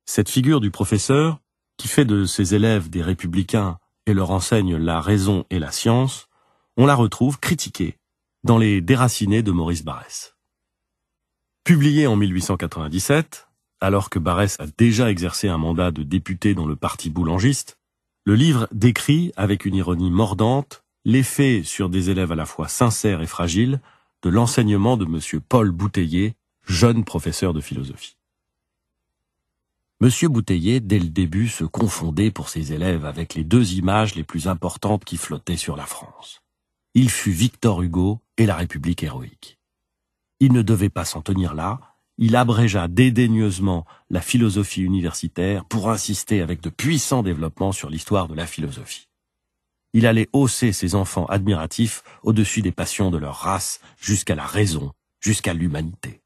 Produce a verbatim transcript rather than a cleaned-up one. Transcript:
Cette figure du professeur, qui fait de ses élèves des républicains et leur enseigne la raison et la science, on la retrouve critiquée dans les Déracinés de Maurice Barrès. Publié en mille huit cent quatre-vingt-dix-sept, alors que Barrès a déjà exercé un mandat de député dans le parti boulangiste, le livre décrit, avec une ironie mordante, l'effet sur des élèves à la fois sincères et fragiles de l'enseignement de M. Paul Bouteiller, jeune professeur de philosophie. M. Bouteiller, dès le début, se confondait pour ses élèves avec les deux images les plus importantes qui flottaient sur la France. Il fut Victor Hugo et la République héroïque. Il ne devait pas s'en tenir là, il abrégea dédaigneusement la philosophie universitaire pour insister avec de puissants développements sur l'histoire de la philosophie. Il allait hausser ses enfants admiratifs au-dessus des passions de leur race jusqu'à la raison, jusqu'à l'humanité.